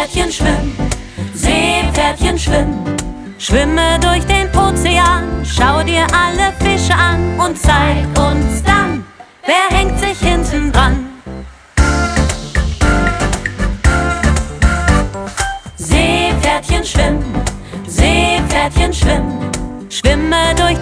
Seepferdchen schwimm, Seepferdchen schwimm. Schwimme durch den Ozean, schau dir alle Fische an und zeig uns dann, wer hängt sich hinten dran. Seepferdchen schwimm, Seepferdchen schwimm. Schwimme durch